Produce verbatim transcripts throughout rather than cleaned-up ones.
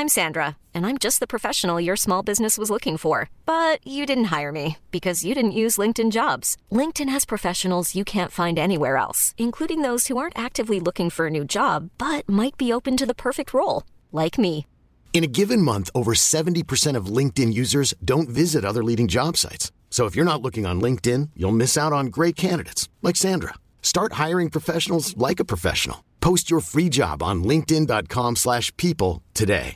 I'm Sandra, and I'm just the professional your small business was looking for. But you didn't hire me because you didn't use LinkedIn Jobs. LinkedIn has professionals you can't find anywhere else, including those who aren't actively looking for a new job, but might be open to the perfect role, like me. In a given month, over seventy percent of LinkedIn users don't visit other leading job sites. So if you're not looking on LinkedIn, you'll miss out on great candidates like Sandra. Start hiring professionals like a professional. Post your free job on linkedin.com slash people today.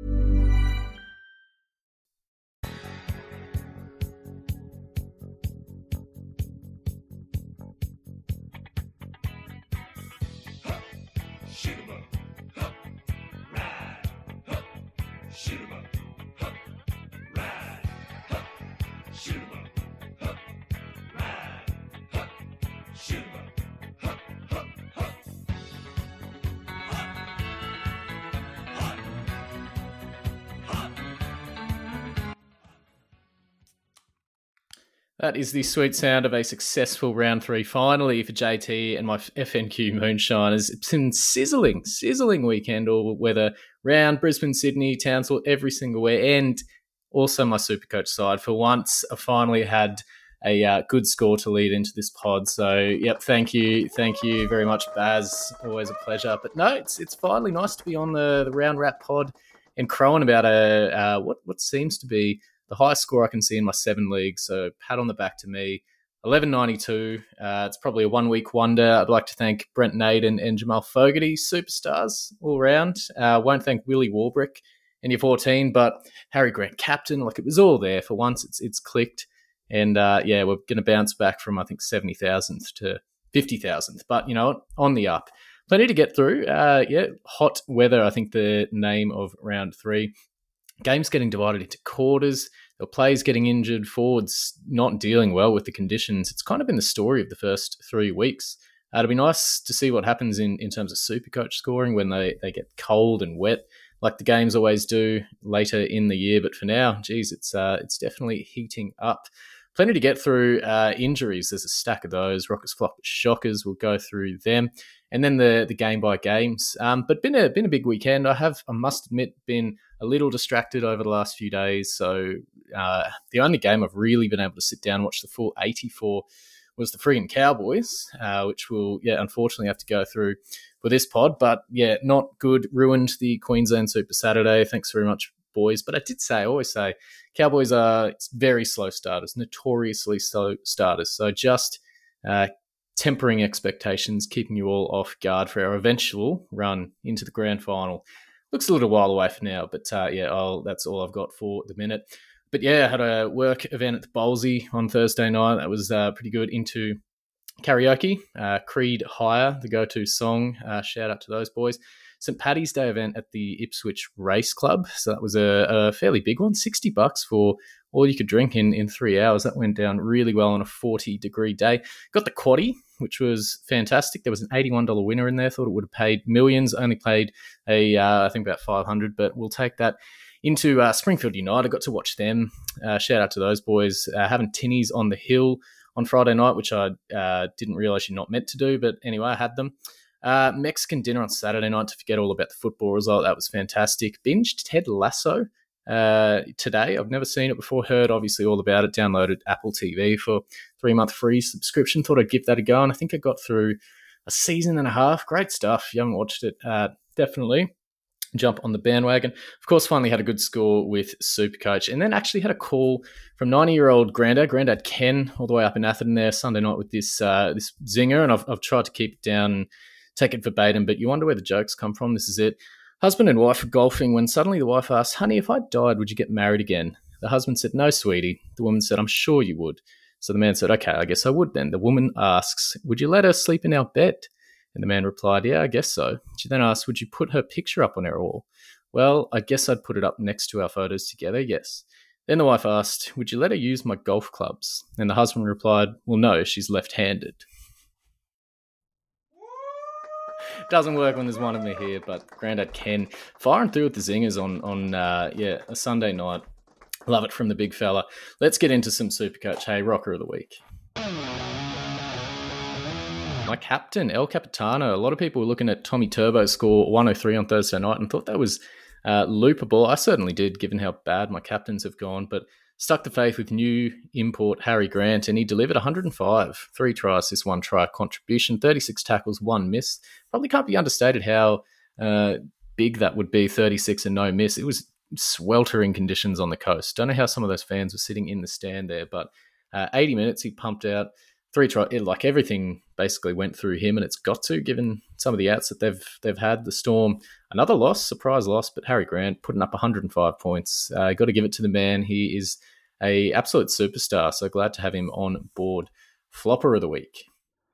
That is the sweet sound of a successful round three finally for J T and my F N Q Moonshiners. It's been sizzling, sizzling weekend all weather round Brisbane, Sydney, Townsville, every single way, and also my Supercoach side. For once, I finally had a uh, good score to lead into this pod. So, yep, thank you, thank you very much, Baz. Always a pleasure. But no, it's it's finally nice to be on the, the Round Wrap pod and crowing about a uh, what what seems to be the highest score I can see in my seven leagues. So pat on the back to me. eleven ninety-two. Uh, it's probably a one-week wonder. I'd like to thank Brent Naden and Jamal Fogarty, superstars all around. Uh, won't thank Willie Warbrick in your fourteen, but Harry Grant, captain. Like, it was all there. For once, it's it's clicked. And, uh, yeah, we're going to bounce back from, I think, seventy thousandth to fifty thousandth. But, you know what? On the up. Plenty to get through. Uh, yeah, hot weather, I think the name of round three. Games getting divided into quarters. There were players getting injured, forwards not dealing well with the conditions. It's kind of been the story of the first three weeks. Uh, it'll be nice to see what happens in, in terms of Supercoach scoring when they, they get cold and wet, like the games always do later in the year. But for now, geez, it's uh, it's definitely heating up. Plenty to get through. Uh, injuries, there's a stack of those. Rockers, Flockers, Shockers, we'll go through them. And then the the game by games. Um, but been a been a big weekend. I have, I must admit, been a little distracted over the last few days. So uh, the only game I've really been able to sit down and watch the full eighty for was the friggin' Cowboys, uh, which we'll, yeah, unfortunately have to go through for this pod. But yeah, not good. Ruined the Queensland Super Saturday. Thanks very much, boys. But I did say, I always say, Cowboys are it's very slow starters, notoriously slow starters. So just uh, tempering expectations, keeping you all off guard for our eventual run into the grand final. Looks a little while away for now, but uh, yeah, I'll, that's all I've got for the minute. But yeah, I had a work event at the Ballsy on Thursday night. That was uh, pretty good. Into karaoke, uh, Creed Higher, the go-to song. Uh, shout out to those boys. Saint Paddy's Day event at the Ipswich Race Club. So that was a, a fairly big one, sixty bucks for all you could drink in, in three hours. That went down really well on a forty degree day. Got the quaddie, which was fantastic. There was an eighty-one dollars winner in there. Thought it would have paid millions. Only paid a, uh, I think about five hundred dollars, but we'll take that into uh, Springfield United. Got to watch them. Uh, shout out to those boys. Uh, having tinnies on the hill on Friday night, which I uh, didn't realise you're not meant to do, but anyway, I had them. Uh, Mexican dinner on Saturday night to forget all about the football result. That was fantastic. Binged Ted Lasso uh, today. I've never seen it before. Heard obviously all about it. Downloaded Apple T V for three-month free subscription. Thought I'd give that a go, and I think I got through a season and a half. Great stuff. If you haven't watched it, uh, definitely jump on the bandwagon. Of course, finally had a good score with Supercoach, and then actually had a call from ninety-year-old Grandad, Grandad Ken, all the way up in Atherton there Sunday night with this uh, this zinger, and I've, I've tried to keep it down and take it verbatim, but you wonder where the jokes come from. This is it. Husband and wife are golfing when suddenly the wife asks, "Honey, if I died, would you get married again?" The husband said, "No, sweetie." The woman said, "I'm sure you would." So the man said, "Okay, I guess I would then." The woman asks, "Would you let her sleep in our bed?" And the man replied, "Yeah, I guess so." She then asked, "Would you put her picture up on our wall?" "Well, I guess I'd put it up next to our photos together, yes." Then the wife asked, "Would you let her use my golf clubs?" And the husband replied, "Well, no, she's left-handed." Doesn't work when there's one of me here, but Grandad Ken firing through with the zingers on, on uh, yeah, a Sunday night. Love it from the big fella. Let's get into some Supercoach. Hey, Rocker of the Week. My captain, El Capitano. A lot of people were looking at Tommy Turbo's score one oh three on Thursday night and thought that was uh, loopable. I certainly did, given how bad my captains have gone, but stuck the faith with new import Harry Grant, and he delivered one hundred five, three tries, this one try contribution, thirty-six tackles, one miss. Probably can't be understated how uh, big that would be, thirty-six and no miss. It was sweltering conditions on the coast. Don't know how some of those fans were sitting in the stand there, but uh, eighty minutes he pumped out three tries. Like everything basically went through him, and it's got to, given some of the outs that they've they've had. The Storm, another loss, surprise loss, but Harry Grant putting up one hundred five points. Uh, got to give it to the man. He is a absolute superstar. So glad to have him on board. Flopper of the week.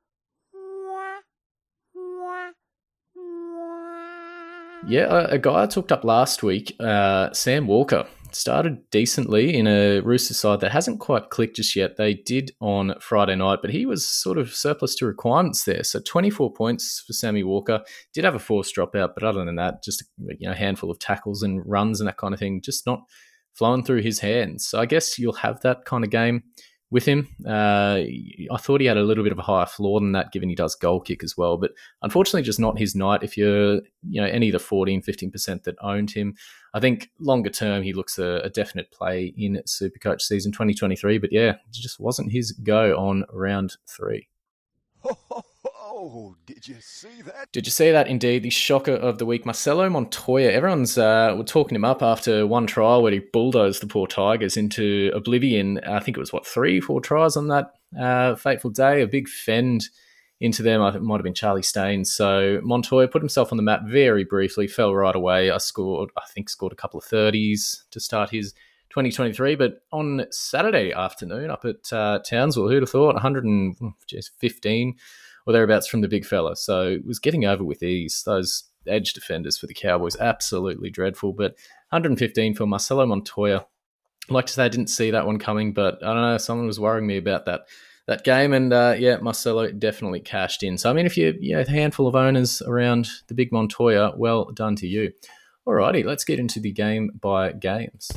Yeah, a, a guy I talked up last week, uh, Sam Walker, started decently in a Roosters side that hasn't quite clicked just yet. They did on Friday night, but he was sort of surplus to requirements there. So twenty-four points for Sammy Walker. Did have a forced dropout, but other than that, just a you know, handful of tackles and runs and that kind of thing, just not flowing through his hands. So I guess you'll have that kind of game with him. Uh, I thought he had a little bit of a higher floor than that, given he does goal kick as well. But unfortunately, just not his night. If you're, you know, any of the fourteen, fifteen percent that owned him, I think longer term, he looks a, a definite play in Supercoach season twenty twenty-three. But yeah, it just wasn't his go on round three. Oh, did you see that? Did you see that? Indeed, the shocker of the week, Marcelo Montoya. Everyone's uh, were talking him up after one trial where he bulldozed the poor Tigers into oblivion. I think it was, what, three, four tries on that uh, fateful day. A big fend into them. I think it might have been Charlie Staines. So Montoya put himself on the map very briefly, fell right away. I scored, I think, scored a couple of thirties to start his twenty twenty-three. But on Saturday afternoon up at uh, Townsville, who'd have thought, one hundred fifteen or thereabouts from the big fella. So it was getting over with ease. Those edge defenders for the Cowboys, absolutely dreadful. But one hundred fifteen for Marcelo Montoya. I'd like to say I didn't see that one coming, but I don't know, someone was worrying me about that that game. And uh, yeah, Marcelo definitely cashed in. So, I mean, if you're you know, a handful of owners around the big Montoya, well done to you. Alrighty, let's get into the game by games.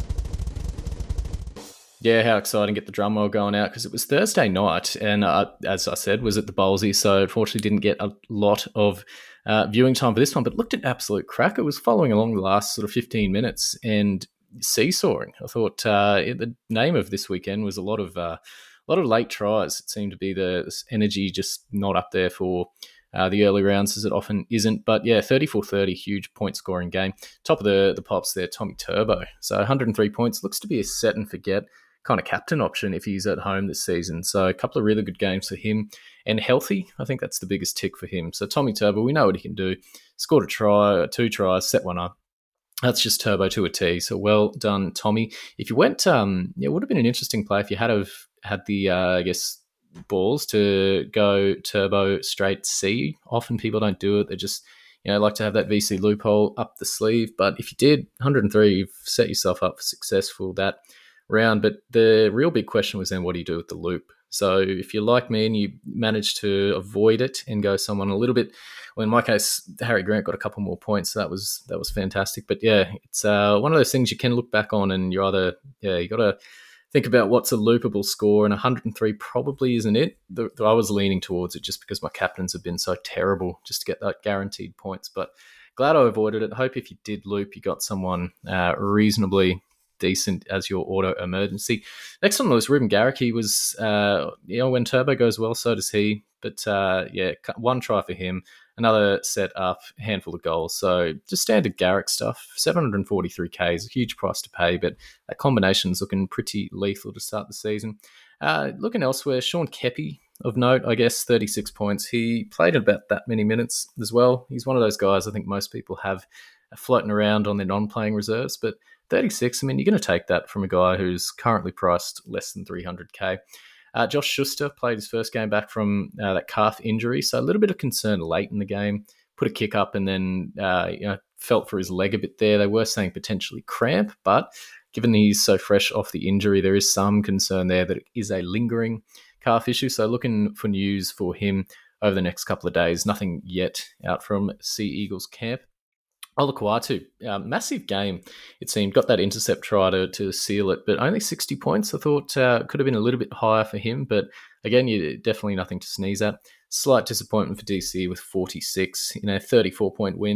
Yeah, how exciting, get the drum roll going out, because it was Thursday night, and uh, as I said, was at the Bowlsy, so unfortunately didn't get a lot of uh, viewing time for this one, but looked at absolute crack. It was following along the last sort of fifteen minutes and seesawing. I thought uh, it, the name of this weekend was a lot of uh, a lot of late tries. It seemed to be the energy just not up there for uh, the early rounds, as it often isn't. But yeah, thirty-four thirty, huge point scoring game. Top of the, the pops there, Tommy Turbo. So one hundred three points, looks to be a set and forget kind of captain option if he's at home this season. So a couple of really good games for him, and healthy. I think that's the biggest tick for him. So Tommy Turbo, we know what he can do. Scored a try, two tries, set one up. That's just Turbo to a T. So well done, Tommy. If you went, um, it would have been an interesting play if you had have had the, uh, I guess, balls to go Turbo straight C. Often people don't do it. They just, you know, like to have that V C loophole up the sleeve. But if you did, one hundred three, you've set yourself up for success for that round. But the real big question was then, what do you do with the loop? So if you're like me and you manage to avoid it and go someone a little bit, well, in my case, Harry Grant got a couple more points, so that was that was fantastic. But yeah, it's uh, one of those things you can look back on, and you're either, yeah, you got to think about what's a loopable score, and one hundred three probably isn't it. The, the, I was leaning towards it just because my captains have been so terrible just to get that guaranteed points. But glad I avoided it. Hope if you did loop, you got someone uh, reasonably decent as your auto emergency. Next on the list, Ruben Garrick. He was, uh, you know, when Turbo goes well, so does he. But uh, yeah, one try for him, another set up, handful of goals. So just standard Garrick stuff. seven hundred forty-three K is a huge price to pay, but that combination's looking pretty lethal to start the season. Uh, looking elsewhere, Sean Keppie, of note, I guess, thirty-six points. He played about that many minutes as well. He's one of those guys I think most people have floating around on their non-playing reserves, but thirty-six, I mean, you're going to take that from a guy who's currently priced less than three hundred K. Uh, Josh Schuster played his first game back from uh, that calf injury, so a little bit of concern late in the game. Put a kick up and then uh, you know, felt for his leg a bit there. They were saying potentially cramp, but given he's so fresh off the injury, there is some concern there that it is a lingering calf issue. So looking for news for him over the next couple of days. Nothing yet out from Sea Eagles camp. Olukwatu, uh, massive game, it seemed. Got that intercept try to, to seal it, but only sixty points. I thought uh, could have been a little bit higher for him, but again, you definitely nothing to sneeze at. Slight disappointment for D C with forty-six, you know, thirty-four point win.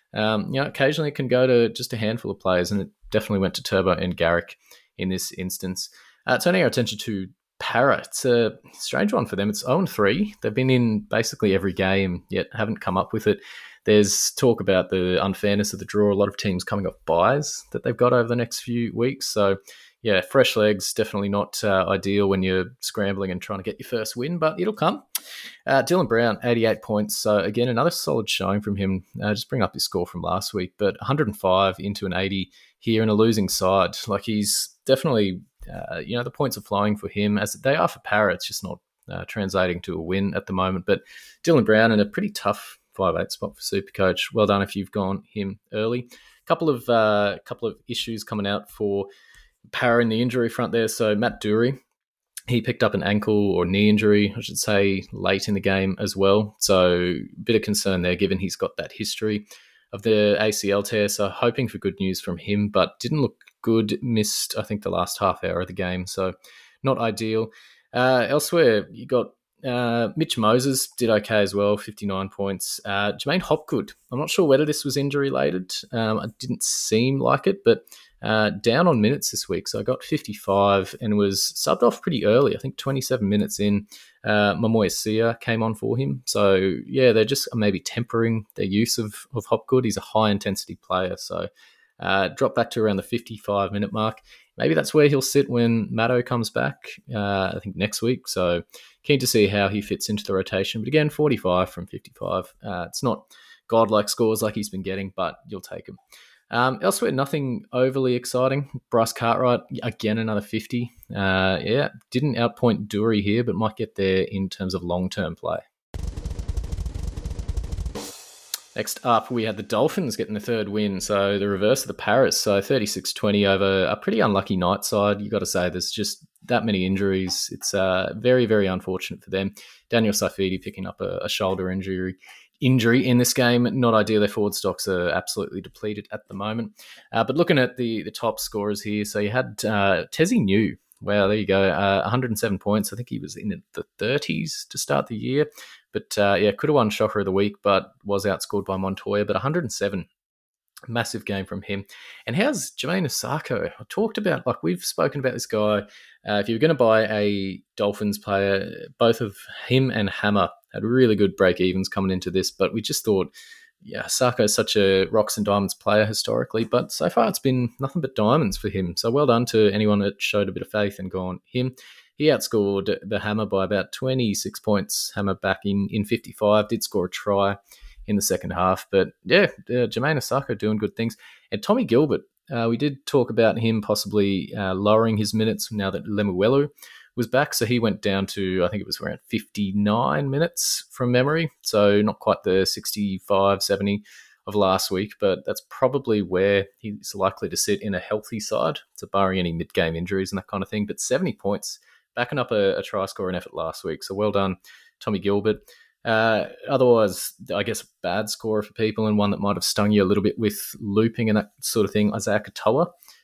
Um, you know, occasionally it can go to just a handful of players, and it definitely went to Turbo and Garrick in this instance. Uh, turning our attention to Para, it's a strange one for them. It's oh and three. They've been in basically every game, yet haven't come up with it. There's talk about the unfairness of the draw. A lot of teams coming off buys that they've got over the next few weeks. So, yeah, fresh legs, definitely not uh, ideal when you're scrambling and trying to get your first win, but it'll come. Uh, Dylan Brown, eighty-eight points. So, again, another solid showing from him. Uh, just bring up his score from last week, but one hundred five into an eighty here in a losing side. Like, he's definitely, uh, you know, the points are flowing for him as they are for Para. It's just not uh, translating to a win at the moment. But Dylan Brown in a pretty tough five eight spot for Supercoach. Well done if you've gone him early. Couple of uh, couple of issues coming out for Para in the injury front there. So Matt Dury, he picked up an ankle or knee injury, I should say, late in the game as well. So a bit of concern there, given he's got that history of the A C L tear. So hoping for good news from him, but didn't look good. Missed, I think, the last half hour of the game. So not ideal. Uh, elsewhere, you got uh, Mitch Moses did okay as well, fifty-nine points. Uh, Jermaine Hopgood, I'm not sure whether this was injury-related. Um, it didn't seem like it, but uh, down on minutes this week. So I got fifty-five and was subbed off pretty early. I think twenty-seven minutes in, uh, Momoya Sia came on for him. So, yeah, they're just maybe tempering their use of, of Hopgood. He's a high-intensity player, so uh, drop back to around the fifty-five minute mark. Maybe that's where he'll sit when Maddo comes back, uh, I think next week. So keen to see how he fits into the rotation. But again, forty-five from fifty-five. Uh, it's not godlike scores like he's been getting, but you'll take him. Um, elsewhere, nothing overly exciting. Bryce Cartwright, again, another fifty. Uh, yeah, didn't outpoint Dury here, but might get there in terms of long-term play. Next up, we had the Dolphins getting the third win, so the reverse of the Paras. So thirty-six twenty over a pretty unlucky night side. You've got to say there's just that many injuries. It's uh, very, very unfortunate for them. Daniel Saifidi picking up a, a shoulder injury injury in this game. Not ideal. Their forward stocks are absolutely depleted at the moment. Uh, but looking at the, the top scorers here, so you had uh, Tezzy New. Wow, there you go. Uh, one hundred seven points. I think he was in the thirties to start the year. But uh, yeah, could have won Shocker of the Week, but was outscored by Montoya. But one hundred seven, massive game from him. And how's Jermaine Osako? I talked about, like, we've spoken about this guy. Uh, if you were going to buy a Dolphins player, both of him and Hammer had really good break-evens coming into this. But we just thought, yeah, Osako is such a rocks and diamonds player historically. But so far it's been nothing but diamonds for him. So well done to anyone that showed a bit of faith and gone him. He outscored the Hammer by about twenty-six points. Hammer back in, in fifty-five, did score a try in the second half. But yeah, uh, Jermaine Osako doing good things. And Tommy Gilbert, uh, we did talk about him possibly uh, lowering his minutes now that Lemuelu was back. So he went down to, I think it was around fifty-nine minutes from memory. So not quite the sixty-five, seventy of last week, but that's probably where he's likely to sit in a healthy side. So barring any mid-game injuries and that kind of thing. But seventy points, backing up a, a try scoring effort last week. So well done, Tommy Gilbert. Uh, otherwise, I guess a bad score for people and one that might have stung you a little bit with looping and that sort of thing, Isaiah Katoa.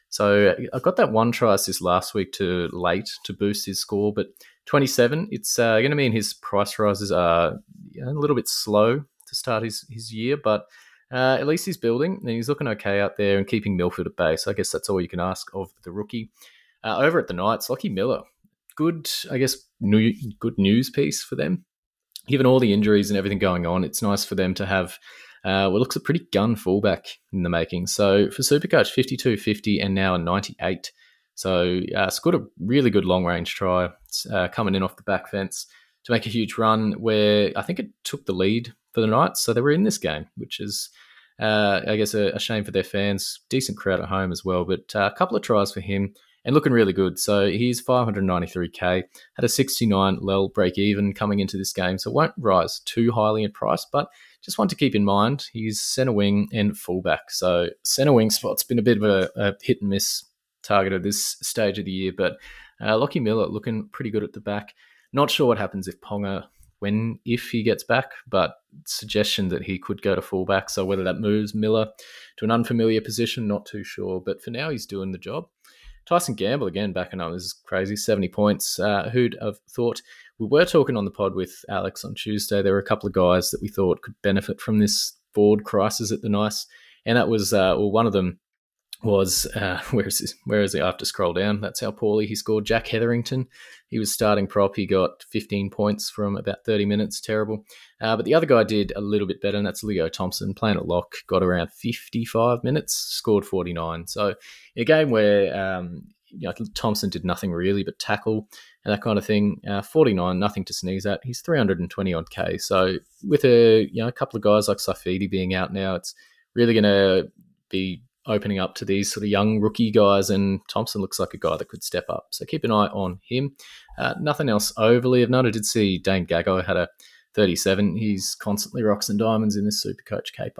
So I got that one try assist last week to late to boost his score, but twenty-seven, it's uh, going to mean his price rises are you know, a little bit slow to start his, his year, but uh, at least he's building and he's looking okay out there and keeping Milford at bay. So I guess that's all you can ask of the rookie. Uh, over at the Knights, Lockie Miller. Good, I guess, new, good news piece for them. Given all the injuries and everything going on, it's nice for them to have uh, what looks a pretty gun fullback in the making. So for Supercoach, fifty-two fifty and now a ninety-eight. So uh, scored a really good long-range try uh, coming in off the back fence to make a huge run where I think it took the lead for the Knights. So they were in this game, which is, uh, I guess, a, a shame for their fans. Decent crowd at home as well, but uh, a couple of tries for him. And looking really good. So he's five hundred ninety-three K, had a sixty-nine L E L break even coming into this game. So it won't rise too highly in price, but just one to keep in mind. He's centre wing and fullback. So centre wing spot's been a bit of a, a hit and miss target at this stage of the year, but uh, Lockie Miller looking pretty good at the back. Not sure what happens if Ponga, when, if he gets back, but suggestion that he could go to fullback. So whether that moves Miller to an unfamiliar position, not too sure. But for now, he's doing the job. Tyson Gamble, again, backing up. This is crazy. seventy points. Uh, who'd have thought? We were talking on the pod with Alex on Tuesday. There were a couple of guys that we thought could benefit from this board crisis at the Nice, and that was uh, well, one of them was uh, where is this? Where is he? I have to scroll down. That's how poorly he scored. Jack Hetherington, he was starting prop. He got fifteen points from about thirty minutes. Terrible. Uh, but the other guy did a little bit better, and that's Leo Thompson, playing at lock. Got around fifty-five minutes, scored forty-nine. So in a game where um, you know, Thompson did nothing really but tackle and that kind of thing, uh, forty-nine, nothing to sneeze at. He's three hundred twenty odd K. So with a you know a couple of guys like Saifidi being out now, it's really going to be opening up to these sort of young rookie guys, and Thompson looks like a guy that could step up. So keep an eye on him. Uh, nothing else overly of note. I did see Dane Gagai had a thirty-seven. He's constantly rocks and diamonds in this Supercoach caper.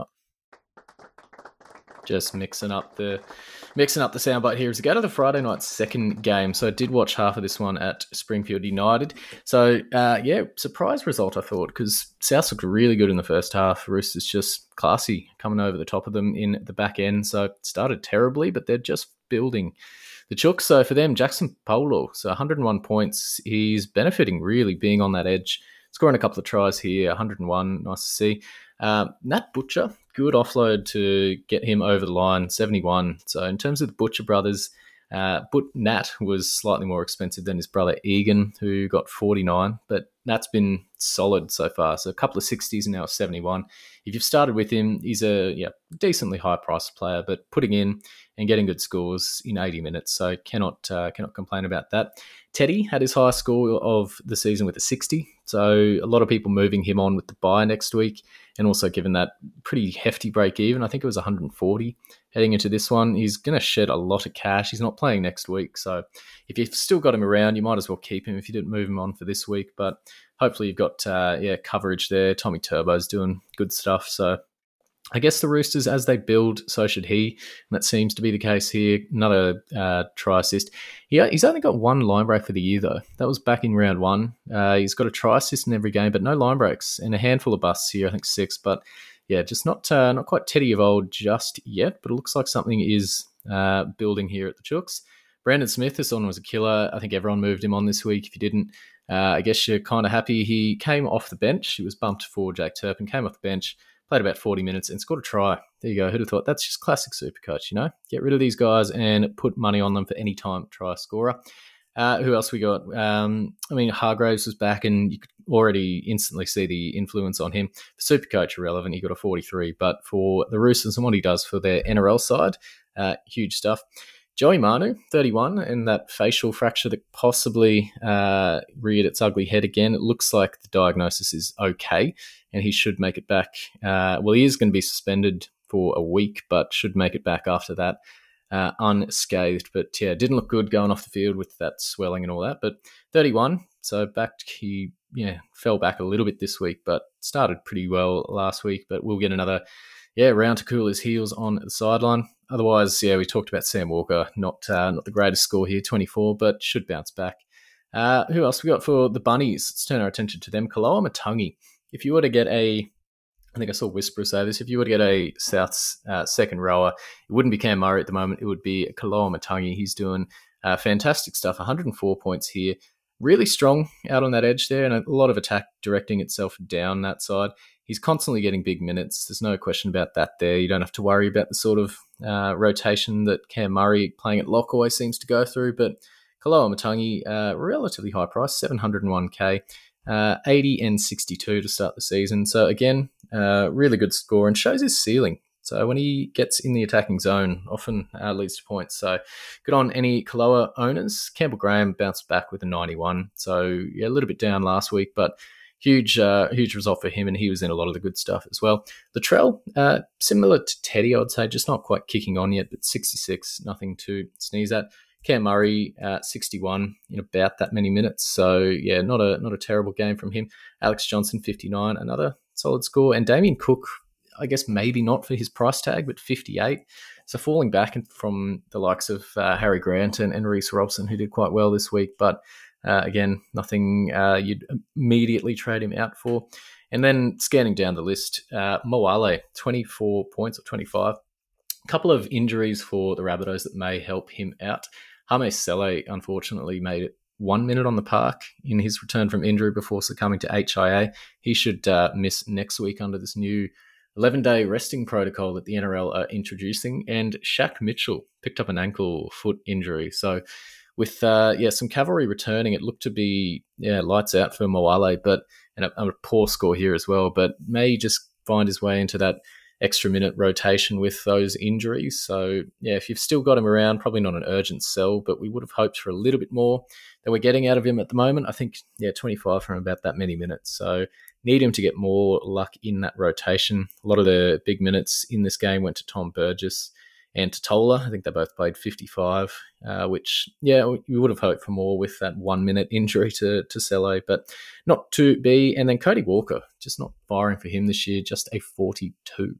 Just mixing up the mixing up the soundbite here as we go to the Friday night second game. So I did watch half of this one at Springfield United. So uh, yeah, surprise result I thought, because South looked really good in the first half. Roosters just classy, coming over the top of them in the back end. So it started terribly, but they're just building the Chooks. So for them, Jackson Polo, so one hundred one points. He's benefiting really being on that edge, scoring a couple of tries here, one hundred one, nice to see. Uh, Nat Butcher, good offload to get him over the line, seventy-one. So in terms of the Butcher brothers, uh, but Nat was slightly more expensive than his brother Egan, who got forty-nine, but Nat's been solid so far. So a couple of sixties and now seventy-one. If you've started with him, he's a yeah decently high-priced player, but putting in and getting good scores in eighty minutes, so cannot uh, cannot complain about that. Teddy had his highest score of the season with a sixty, so a lot of people moving him on with the bye next week, and also given that pretty hefty break even, I think it was one hundred forty heading into this one. He's going to shed a lot of cash. He's not playing next week, so if you've still got him around, you might as well keep him if you didn't move him on for this week, but hopefully you've got uh, yeah coverage there. Tommy Turbo's doing good stuff, so I guess the Roosters, as they build, so should he. And that seems to be the case here. Another uh, try assist. He, he's only got one line break for the year, though. That was back in round one. Uh, he's got a try assist in every game, but no line breaks. And a handful of busts here, I think six. But yeah, just not uh, not quite Teddy of old just yet. But it looks like something is uh, building here at the Chooks. Brandon Smith, this one was a killer. I think everyone moved him on this week. If you didn't, uh, I guess you're kind of happy. He came off the bench. He was bumped for Jake Turpin, came off the bench, played about forty minutes and scored a try. There you go. Who'd have thought? That's just classic Supercoach, you know? Get rid of these guys and put money on them for any time try scorer. Uh, who else we got? Um, I mean, Hargraves was back and you could already instantly see the influence on him. For Supercoach, irrelevant. He got a forty-three. But for the Roosters and what he does for their N R L side, uh, huge stuff. Joey Manu, thirty-one, and that facial fracture that possibly uh, reared its ugly head again. It looks like the diagnosis is okay, and he should make it back. Uh, well, he is going to be suspended for a week, but should make it back after that uh, unscathed. But yeah, didn't look good going off the field with that swelling and all that. But thirty-one, so back he yeah fell back a little bit this week, but started pretty well last week. But we'll get another yeah round to cool his heels on the sideline. Otherwise, yeah, we talked about Sam Walker, not uh, not the greatest score here, twenty-four, but should bounce back. Uh, who else we got for the Bunnies? Let's turn our attention to them. Kaloa Matangi. If you were to get a, I think I saw Whisperer say this, if you were to get a South's uh, second rower, it wouldn't be Cam Murray at the moment, it would be Kaloa Matangi. He's doing uh, fantastic stuff, one hundred four points here. Really strong out on that edge there, and a lot of attack directing itself down that side. He's constantly getting big minutes. There's no question about that there. You don't have to worry about the sort of uh, rotation that Cam Murray playing at lock always seems to go through. But Kaloa Matangi, uh, relatively high price, seven hundred one K, uh, eighty and sixty-two to start the season. So again, uh, really good score and shows his ceiling. So when he gets in the attacking zone, often uh, leads to points. So good on any Kaloa owners. Campbell Graham bounced back with a ninety-one. So yeah, a little bit down last week, but Huge, uh, huge result for him, and he was in a lot of the good stuff as well. Latrell, uh, similar to Teddy, I'd say, just not quite kicking on yet, but sixty-six, nothing to sneeze at. Cam Murray, uh, sixty-one in about that many minutes. So yeah, not a not a terrible game from him. Alex Johnson, fifty-nine, another solid score, and Damien Cook, I guess maybe not for his price tag, but fifty-eight. So falling back from the likes of uh, Harry Grant and, and Reece Robson, who did quite well this week, but Uh, again, nothing uh, you'd immediately trade him out for. And then scanning down the list, uh, Moale, twenty-four points or twenty-five. A couple of injuries for the Rabbitohs that may help him out. Hame Sele, unfortunately, made it one minute on the park in his return from injury before succumbing to H I A. He should uh, miss next week under this new eleven-day resting protocol that the N R L are introducing, and Shaq Mitchell picked up an ankle foot injury. So with uh, yeah some cavalry returning, it looked to be yeah lights out for Moale, but and a, a poor score here as well. But may just find his way into that extra minute rotation with those injuries. So yeah, if you've still got him around, probably not an urgent sell, but we would have hoped for a little bit more than we're getting out of him at the moment. I think yeah, twenty-five from about that many minutes. So need him to get more luck in that rotation. A lot of the big minutes in this game went to Tom Burgess and to Tola. I think they both played fifty-five, uh, which, yeah, we would have hoped for more with that one-minute injury to, to Sello, but not to be. And then Cody Walker, just not firing for him this year, just a forty-two.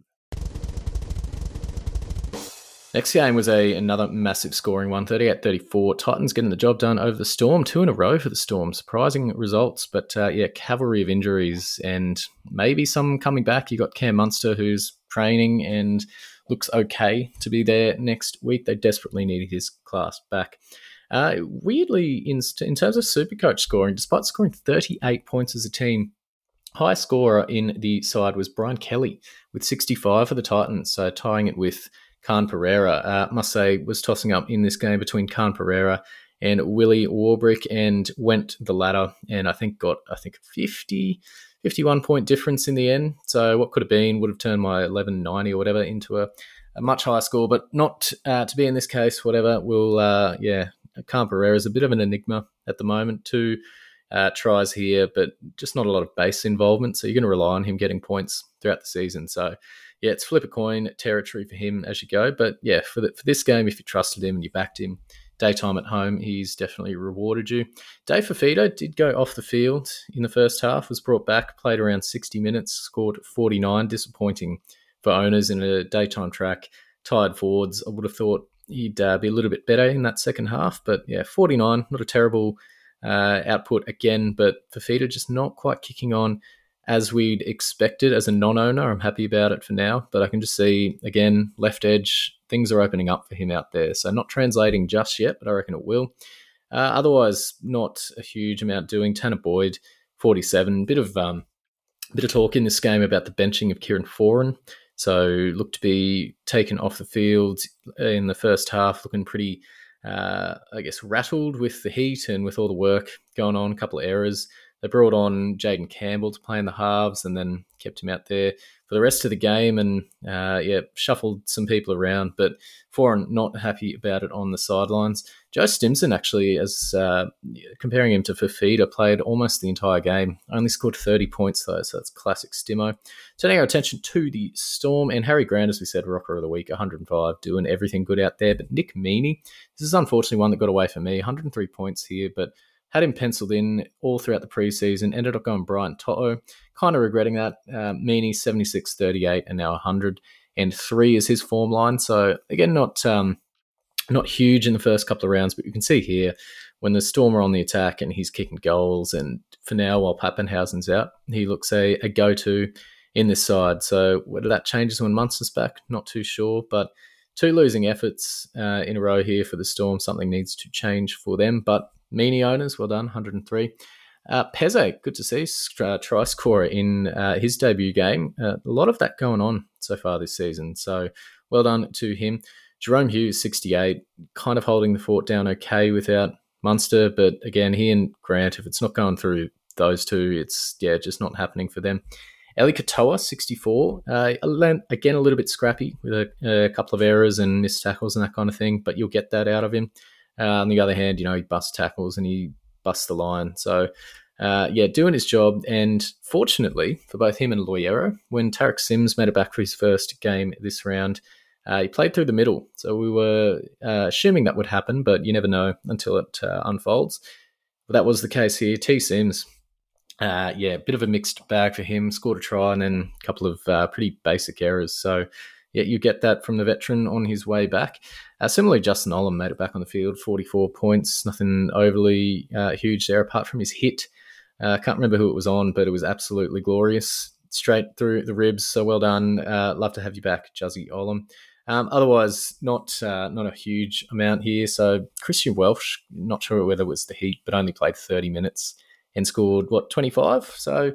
Next game was a another massive scoring one, thirty-eight thirty-four. Titans getting the job done over the Storm, two in a row for the Storm. Surprising results, but uh, yeah, cavalry of injuries and maybe some coming back. You got Cam Munster, who's training and looks okay to be there next week. They desperately needed his class back. Uh, weirdly, in, in terms of Supercoach scoring, despite scoring thirty-eight points as a team, high scorer in the side was Brian Kelly with sixty-five for the Titans, so tying it with Khan Pereira. Uh, must say, was tossing up in this game between Khan Pereira and Willie Warbrick, and went the latter, and I think got, I think, fifty, fifty-one point difference in the end. So what could have been would have turned my eleven ninety or whatever into a, a much higher score, but not uh, to be in this case, whatever. We'll, uh, yeah, Khan Pereira is a bit of an enigma at the moment. Two uh, tries here, but just not a lot of base involvement, so you're going to rely on him getting points throughout the season. So yeah, it's flip a coin territory for him as you go. But yeah, for the, for this game, if you trusted him and you backed him, daytime at home, he's definitely rewarded you. Dave Fifita did go off the field in the first half, was brought back, played around sixty minutes, scored forty-nine. Disappointing for owners in a daytime track. Tired forwards, I would have thought he'd uh, be a little bit better in that second half. But yeah, forty-nine, not a terrible uh, output again, but Fifita just not quite kicking on as we'd expected as a non-owner. I'm happy about it for now, but I can just see, again, left edge, things are opening up for him out there. So not translating just yet, but I reckon it will. Uh, otherwise, not a huge amount doing. Tanner Boyd, forty-seven. Bit of um, bit of talk in this game about the benching of Kieran Foran. So looked to be taken off the field in the first half, looking pretty, uh, I guess, rattled with the heat and with all the work going on, a couple of errors. They brought on Jaden Campbell to play in the halves and then kept him out there for the rest of the game and, uh, yeah, shuffled some people around. But Foran not happy about it on the sidelines. Joe Stimson actually, as uh, comparing him to Fifita, played almost the entire game. Only scored thirty points though, so that's classic Stimo. Turning our attention to the Storm, and Harry Grant, as we said, rocker of the week, one hundred five, doing everything good out there. But Nick Meaney, this is unfortunately one that got away from me. one hundred three points here, but had him penciled in all throughout the preseason, ended up going Brian To'o. Kind of regretting that. Uh, Meaney, seventy-six thirty-eight, and now one hundred three is his form line. So, again, not um, not huge in the first couple of rounds, but you can see here when the Storm are on the attack and he's kicking goals, and for now, while Pappenhausen's out, he looks a, a go-to in this side. So, whether that changes when Munster's back, not too sure, but two losing efforts uh, in a row here for the Storm. Something needs to change for them, but Meaney owners, well done, one hundred three. Uh, Peze, good to see, uh, try scorer in uh, his debut game. Uh, a lot of that going on so far this season, so well done to him. Jerome Hughes, sixty-eight, kind of holding the fort down okay without Munster, but again, he and Grant, if it's not going through those two, it's, yeah, just not happening for them. Eli Katoa, sixty-four, uh, again, a little bit scrappy with a, a couple of errors and missed tackles and that kind of thing, but you'll get that out of him. Uh, on the other hand, you know, he busts tackles and he busts the line. So, uh, yeah, doing his job. And fortunately for both him and Loiero, when Tarek Sims made it back for his first game this round, uh, he played through the middle. So we were uh, assuming that would happen, but you never know until it uh, unfolds. But that was the case here. T. Sims, uh, yeah, a bit of a mixed bag for him. Scored a try and then a couple of uh, pretty basic errors. So, yeah, you get that from the veteran on his way back. Uh, similarly, Justin Olam made it back on the field, forty-four points, nothing overly uh, huge there apart from his hit. I uh, can't remember who it was on, but it was absolutely glorious, straight through the ribs. So well done. Uh, love to have you back, Juzzy Olam. Um, otherwise, not uh, not a huge amount here. So Christian Welsh, not sure whether it was the heat, but only played thirty minutes and scored, what, twenty-five? So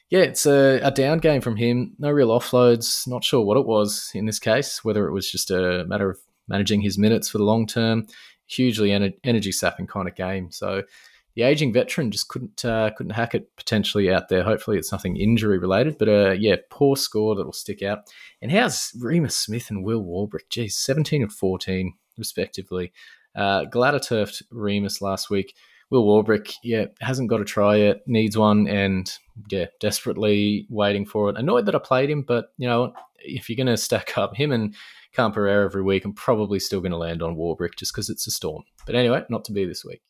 Yeah, it's a, a down game from him. No real offloads. Not sure what it was in this case, whether it was just a matter of managing his minutes for the long term. Hugely ener- energy sapping kind of game. So the aging veteran just couldn't uh, couldn't hack it potentially out there. Hopefully it's nothing injury related, but uh, yeah, poor score that'll stick out. And how's Remus Smith and Will Warbrick? Geez, seventeen and fourteen respectively. Uh, Gladder turfed Remus last week. Will Warbrick, yeah, hasn't got a try yet, needs one, and yeah, desperately waiting for it. Annoyed that I played him, but you know, if you're going to stack up him and Camp Pereira every week, I'm probably still going to land on Warbrick just because it's a Storm. But anyway, not to be this week.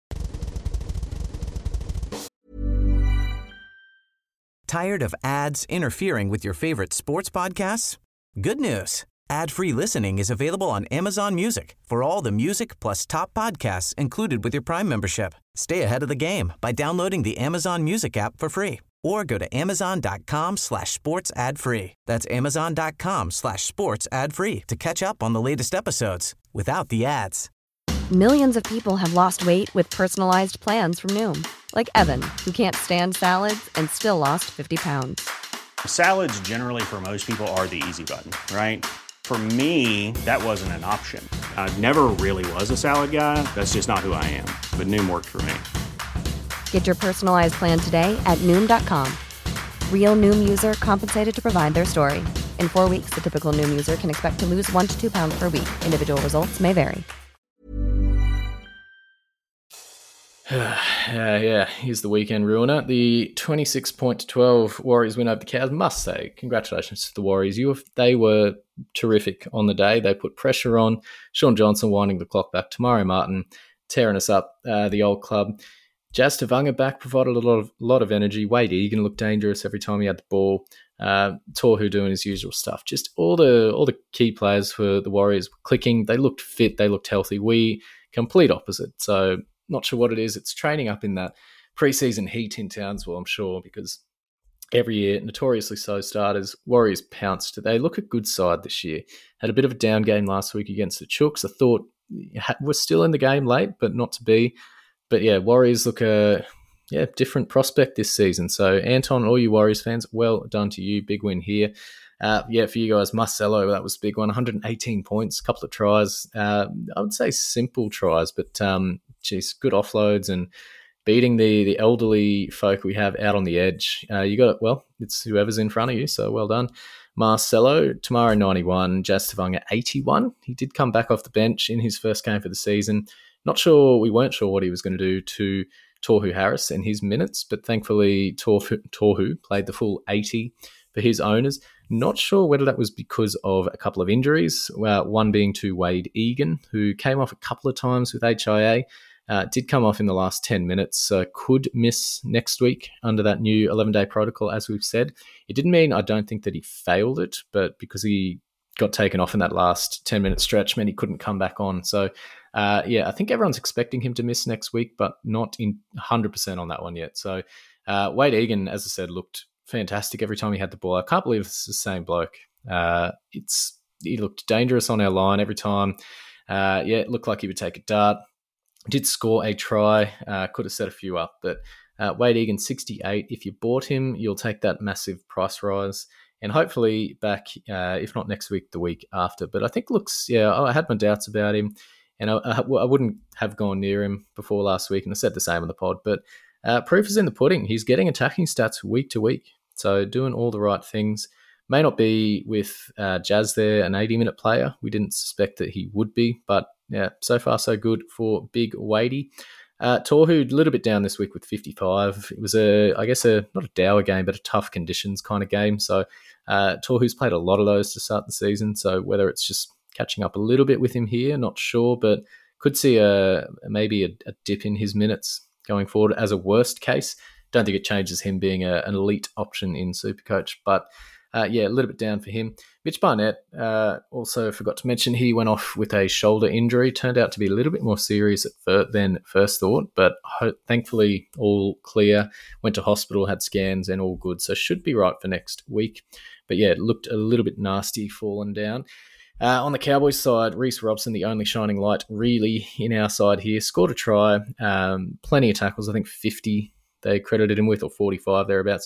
Tired of ads interfering with your favorite sports podcasts? Good news. Ad-free listening is available on Amazon Music for all the music plus top podcasts included with your Prime membership. Stay ahead of the game by downloading the Amazon Music app for free or go to amazon.com slash sports ad free. That's amazon.com slash sports ad free to catch up on the latest episodes without the ads. Millions of people have lost weight with personalized plans from Noom. Like Evan, who can't stand salads and still lost fifty pounds. Salads generally for most people are the easy button, right? For me, that wasn't an option. I never really was a salad guy. That's just not who I am. But Noom worked for me. Get your personalized plan today at Noom dot com. Real Noom user compensated to provide their story. In four weeks, the typical Noom user can expect to lose one to two pounds per week. Individual results may vary. uh, yeah, here's the weekend ruiner. The twenty-six point to twelve Warriors win over the Cows. Must say, congratulations to the Warriors. You, they were terrific on the day. They put pressure on. Sean Johnson winding the clock back. Tamari Martin tearing us up, uh, the old club. Jazz Tavanga back provided a lot of lot of energy. Wade Egan looked dangerous every time he had the ball. Uh, Tohu doing his usual stuff. Just all the all the key players for the Warriors were clicking. They looked fit. They looked healthy. We complete opposite. So not sure what it is. It's training up in that preseason heat in Townsville, I'm sure, because every year, notoriously slow starters, Warriors pounced. They look a good side this year. Had a bit of a down game last week against the Chooks. I thought we're still in the game late, but not to be. But yeah, Warriors look a yeah different prospect this season. So Anton, all you Warriors fans, well done to you. Big win here. Uh, yeah, for you guys, Marcelo, that was a big one. one hundred eighteen points, a couple of tries. Uh, I would say simple tries, but um, geez, good offloads and beating the the elderly folk we have out on the edge. Uh, you got it. Well, it's whoever's in front of you, so well done. Marcelo, tomorrow ninety-one, Jazz Tavanga eighty-one. He did come back off the bench in his first game for the season. Not sure, we weren't sure what he was going to do to Tohu Harris and his minutes, but thankfully Tohu, Tohu played the full eighty for his owners. Not sure whether that was because of a couple of injuries, uh, one being to Wade Egan, who came off a couple of times with H I A. Uh, did come off in the last ten minutes, so could miss next week under that new eleven-day protocol, as we've said. It didn't mean I don't think that he failed it, but because he got taken off in that last ten-minute stretch meant he couldn't come back on. So, uh, yeah, I think everyone's expecting him to miss next week, but not in one hundred percent on that one yet. So, uh, Wade Egan, as I said, looked fantastic every time he had the ball. I can't believe it's the same bloke. Uh, it's He looked dangerous on our line every time. Uh, yeah, it looked like he would take a dart. Did score a try, uh, could have set a few up, but uh, Wade Egan, sixty-eight. If you bought him, you'll take that massive price rise, and hopefully back, uh, if not next week, the week after. But I think looks, yeah, I had my doubts about him, and I, I, I wouldn't have gone near him before last week, and I said the same on the pod, but uh, proof is in the pudding. He's getting attacking stats week to week, so doing all the right things. May not be with uh, Jazz there, an eighty-minute player. We didn't suspect that he would be, but yeah, so far so good for Big Wadey. Uh, Tohu, a little bit down this week with fifty-five. It was, a, I guess, a not a dour game, but a tough conditions kind of game. So uh, Tohu's played a lot of those to start the season. So whether it's just catching up a little bit with him here, not sure, but could see a maybe a, a dip in his minutes going forward as a worst case. Don't think it changes him being a, an elite option in Supercoach, but Uh, yeah, a little bit down for him. Mitch Barnett, uh, also forgot to mention, he went off with a shoulder injury. Turned out to be a little bit more serious at fir- than first thought, but ho- thankfully all clear. Went to hospital, had scans, and all good. So should be right for next week. But yeah, it looked a little bit nasty falling down. Uh, on the Cowboys side, Reece Robson, the only shining light really in our side here, scored a try. Um, plenty of tackles, I think fifty they credited him with, or forty-five thereabouts.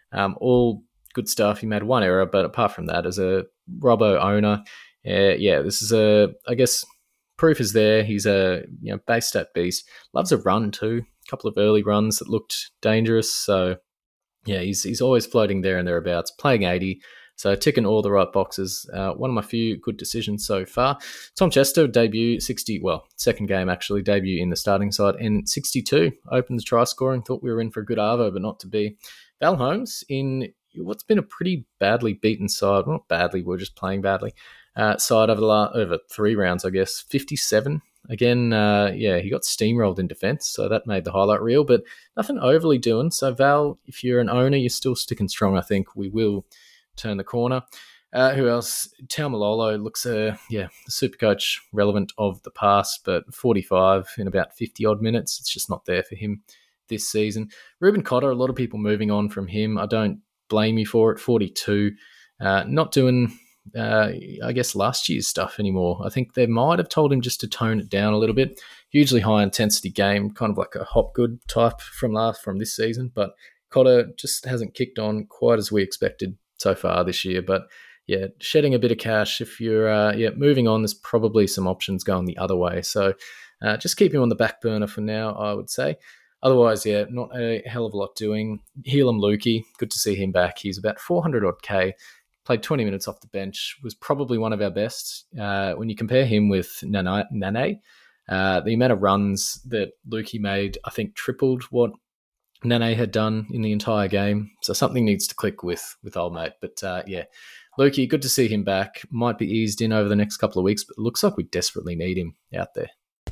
Um, all good stuff. He made one error, but apart from that, as a Robbo owner, uh, yeah, this is a, I guess, proof is there. He's a you know base stat beast. Loves a run too. A couple of early runs that looked dangerous. So yeah, he's he's always floating there and thereabouts. Playing eighty, so ticking all the right boxes. Uh, one of my few good decisions so far. Tom Chester debut sixty. Well, second game actually debut in the starting side and sixty-two. Opened the try scoring. Thought we were in for a good arvo, but not to be. Val Holmes in what's been a pretty badly beaten side. Well, not badly. We're just playing badly. Uh, side over the last, over three rounds, I guess. fifty-seven. Again, uh, yeah, he got steamrolled in defence, so that made the highlight reel, but nothing overly doing. So, Val, if you're an owner, you're still sticking strong, I think. We will turn the corner. Uh, who else? Taumalolo looks, uh, yeah, the Supercoach relevant of the past, but forty-five in about fifty-odd minutes. It's just not there for him this season. Ruben Cotter, a lot of people moving on from him. I don't blame you for it. forty-two. Uh, not doing... Uh, I guess last year's stuff anymore. I think they might have told him just to tone it down a little bit. Hugely high intensity game, kind of like a Hopgood type from last from this season. But Cotter just hasn't kicked on quite as we expected so far this year. But yeah, shedding a bit of cash. If you're uh, yeah moving on, there's probably some options going the other way. So uh, just keep him on the back burner for now, I would say. Otherwise, yeah, not a hell of a lot doing. Helam Lukey, good to see him back. He's about four hundred odd K. Played twenty minutes off the bench, was probably one of our best. Uh, when you compare him with Nane, Nane uh, the amount of runs that Lukey made, I think, tripled what Nane had done in the entire game. So something needs to click with with old mate. But uh, yeah, Lukey, good to see him back. Might be eased in over the next couple of weeks, but it looks like we desperately need him out there.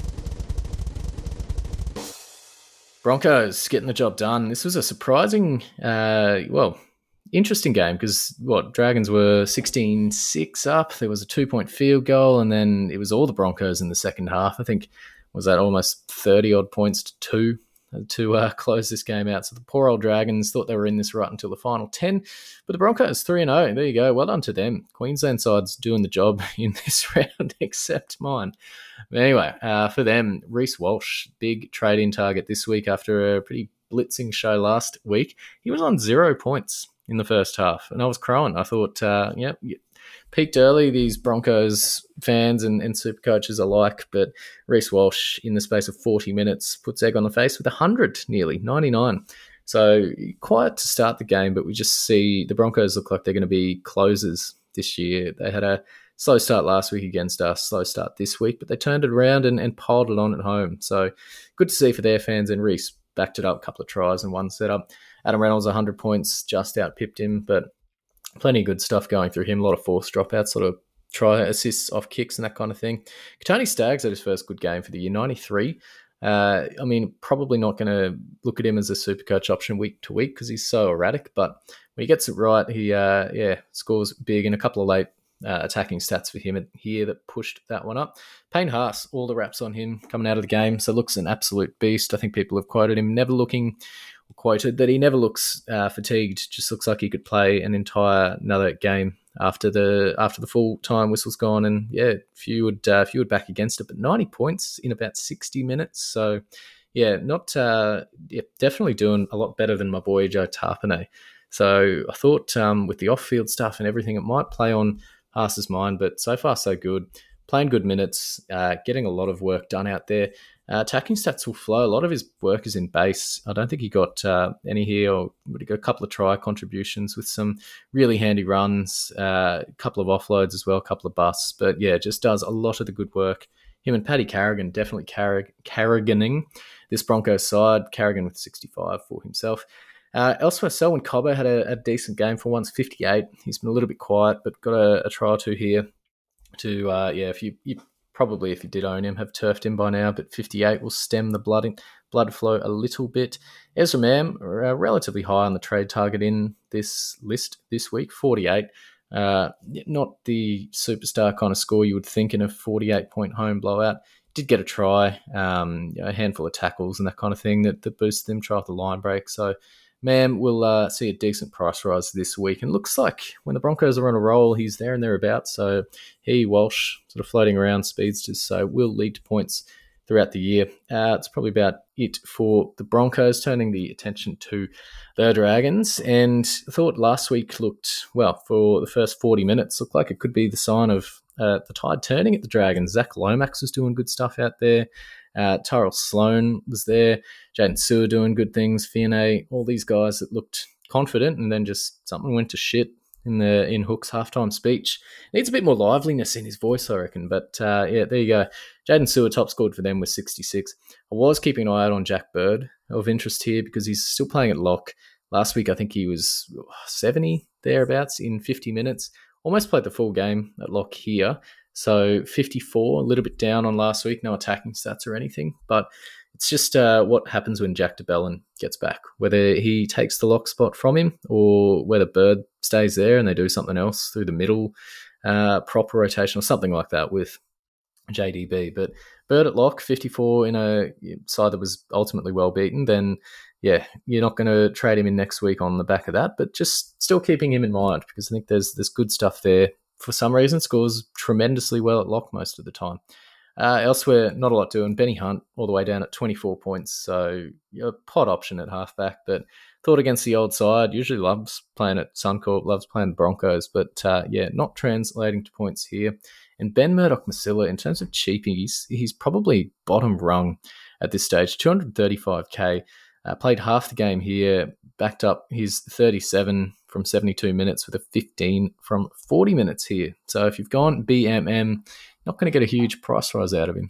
Broncos getting the job done. This was a surprising, uh, well... interesting game because, what, Dragons were sixteen six up. There was a two-point field goal, and then it was all the Broncos in the second half. I think, was that almost thirty-odd points to two to uh, close this game out. So the poor old Dragons thought they were in this right until the final ten. But the Broncos, three and oh. There you go. Well done to them. Queensland side's doing the job in this round, except mine. But anyway, uh, for them, Reece Walsh, big trade-in target this week after a pretty blitzing show last week. He was on zero points in the first half, and I was crowing. I thought, uh, yeah, peaked early, these Broncos fans and, and super coaches alike, but Reece Walsh, in the space of forty minutes, puts egg on the face with one hundred, nearly, ninety-nine. So quiet to start the game, but we just see the Broncos look like they're going to be closers this year. They had a slow start last week against us, slow start this week, but they turned it around and, and piled it on at home. So good to see for their fans, and Reece backed it up, a couple of tries and one setup. Adam Reynolds, one hundred points, just out-pipped him, but plenty of good stuff going through him. A lot of forced dropouts, sort of try assists off kicks and that kind of thing. Katoni Staggs had his first good game for the year, ninety-three. Uh, I mean, probably not going to look at him as a super coach option week to week because he's so erratic, but when he gets it right, he uh, yeah scores big, and a couple of late uh, attacking stats for him here that pushed that one up. Payne Haas, all the raps on him coming out of the game, so looks an absolute beast. I think people have quoted him, never looking... quoted that he never looks uh, fatigued, just looks like he could play an entire another game after the after the full time whistle's gone. And yeah, few would uh, few would back against it, but ninety points in about sixty minutes. So yeah, not uh, yeah, definitely doing a lot better than my boy Joe Tarpanay. So I thought um, with the off-field stuff and everything, it might play on Haas's mind, but so far so good. Playing good minutes, uh, getting a lot of work done out there. Uh, attacking stats will flow. A lot of his work is in base. I don't think he got uh, any here, or would he got a couple of try contributions with some really handy runs, uh, a couple of offloads as well, a couple of busts. But yeah, just does a lot of the good work. Him and Paddy Carrigan definitely Carrig- Carriganing this Broncos side. Carrigan with sixty-five for himself. Uh, elsewhere, Selwyn Cobbo had a, a decent game for once, fifty-eight. He's been a little bit quiet, but got a, a try or two here. To uh, yeah, if you, you probably if you did own him, have turfed him by now, but fifty-eight will stem the blood in, blood flow a little bit. Ezra Mam, uh, relatively high on the trade target in this list this week, forty-eight. Uh, not the superstar kind of score you would think in a forty-eight point home blowout. Did get a try, um, a handful of tackles and that kind of thing that, that boosted them. Try off the line break. So Mam will uh, see a decent price rise this week, and looks like when the Broncos are on a roll, he's there and thereabouts. So he, Walsh, sort of floating around speedsters, so will lead to points throughout the year. Uh, it's probably about it for the Broncos, turning the attention to the Dragons. And I thought last week looked, well, for the first forty minutes, looked like it could be the sign of uh, the tide turning at the Dragons. Zach Lomax was doing good stuff out there. Uh, Tyrell Sloan was there. Jaden Sewer doing good things. Fionney, all these guys that looked confident, and then just something went to shit in the in Hook's halftime speech. Needs a bit more liveliness in his voice, I reckon. But uh, yeah, there you go. Jaden Sewer top scored for them with sixty-six. I was keeping an eye out on Jack Bird, of interest here, because he's still playing at lock. Last week, I think he was seventy thereabouts in fifty minutes. Almost played the full game at lock here. So fifty-four, a little bit down on last week. No attacking stats or anything, but it's just uh, what happens when Jack de Belin gets back, whether he takes the lock spot from him or whether Bird stays there and they do something else through the middle, uh, proper rotation or something like that with J D B. But Bird at lock, fifty-four in a side that was ultimately well beaten, then yeah, you're not going to trade him in next week on the back of that, but just still keeping him in mind because I think there's there's good stuff there. For some reason, scores tremendously well at lock most of the time. Uh, elsewhere, not a lot doing. Benny Hunt all the way down at twenty-four points, so a pot option at halfback, but thought against the old side. Usually loves playing at Suncorp, loves playing the Broncos, but uh, yeah, not translating to points here. And Ben Murdoch-Masila, in terms of cheapies, he's probably bottom rung at this stage, two hundred thirty-five K. Uh, played half the game here, backed up his thirty-seven from seventy-two minutes with a fifteen from forty minutes here. So if you've gone B M M, not going to get a huge price rise out of him.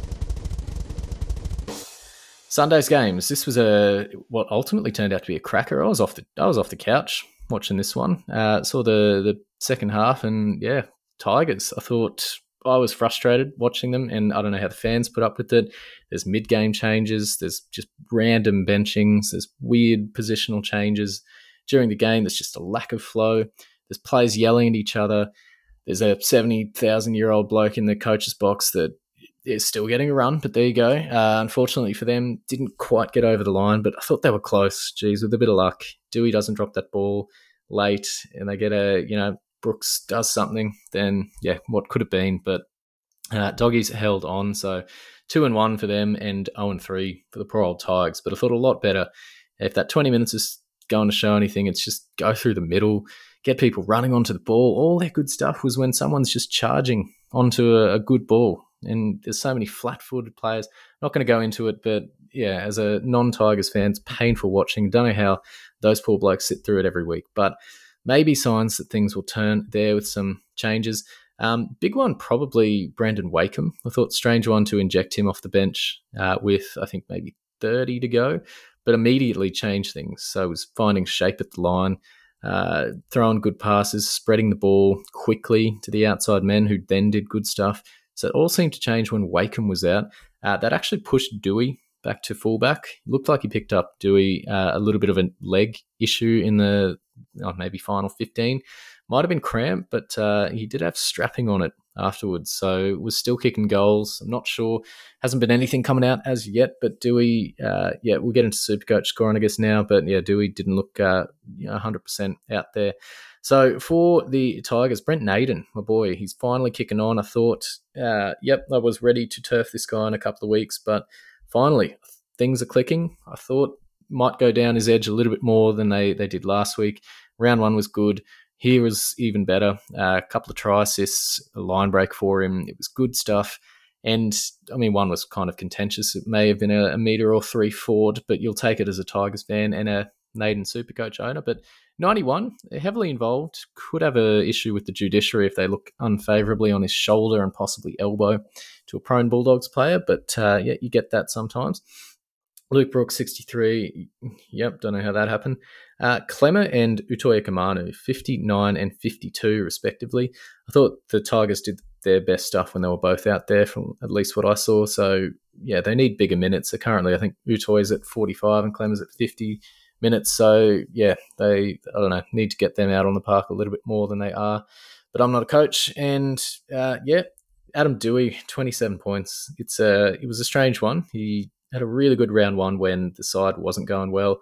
Sunday's games. This was a what ultimately turned out to be a cracker. I was off the I was off the couch watching this one. Uh, saw the the second half, and yeah, Tigers. I thought I was frustrated watching them, and I don't know how the fans put up with it. There's mid-game changes. There's just random benchings. There's weird positional changes during the game. There's just a lack of flow. There's players yelling at each other. There's a seventy thousand year old bloke in the coach's box that is still getting a run, but there you go. Uh, unfortunately for them, didn't quite get over the line, but I thought they were close. Geez, with a bit of luck, Dewey doesn't drop that ball late, and they get a, you know, Brooks does something, then yeah, what could have been? But uh, Doggies held on, so two and one for them, and zero and three for the poor old Tigers. But I thought a lot better. If that twenty minutes is going to show anything, it's just go through the middle, get people running onto the ball. All that good stuff was when someone's just charging onto a, a good ball. And there's so many flat-footed players. Not going to go into it, but yeah, as a non-Tigers fan, it's painful watching. Don't know how those poor blokes sit through it every week, but maybe signs that things will turn there with some changes. Um, big one, probably Brandon Wakeham. I thought strange one to inject him off the bench uh, with, I think, maybe thirty to go, but immediately changed things. So was finding shape at the line, uh, throwing good passes, spreading the ball quickly to the outside men who then did good stuff. So it all seemed to change when Wakeham was out. Uh, that actually pushed Dewey back to fullback. Looked like he picked up Dewey uh, a little bit of a leg issue in the oh, maybe final fifteen. Might have been cramp, but uh, he did have strapping on it afterwards. So was still kicking goals. I'm not sure. Hasn't been anything coming out as yet, but Dewey, uh, yeah, we'll get into Supercoach scoring, I guess, now. But yeah, Dewey didn't look uh, you know, one hundred percent out there. So for the Tigers, Brent Naden, my boy, he's finally kicking on. I thought, uh, yep, I was ready to turf this guy in a couple of weeks, but finally things are clicking. I thought might go down his edge a little bit more than they, they did last week. Round one was good. Here was even better. Uh, a couple of try assists, a line break for him. It was good stuff. And, I mean, one was kind of contentious. It may have been a, a metre or three forward, but you'll take it as a Tigers fan and a Naden Supercoach owner. But ninety-one, heavily involved, could have an issue with the judiciary if they look unfavourably on his shoulder and possibly elbow to a prone Bulldogs player. But, uh, yeah, you get that sometimes. Luke Brooks, sixty-three. Yep, don't know how that happened. Uh, Clemmer and Utoya Kamanu, fifty-nine and fifty-two, respectively. I thought the Tigers did their best stuff when they were both out there, from at least what I saw. So, yeah, they need bigger minutes. So currently, I think Utoya's at forty-five and Clemmer's at fifty minutes. So, yeah, they, I don't know, need to get them out on the park a little bit more than they are. But I'm not a coach. And, uh, yeah, Adam Dewey, twenty-seven points. It's a, it was a strange one. He had a really good round one when the side wasn't going well.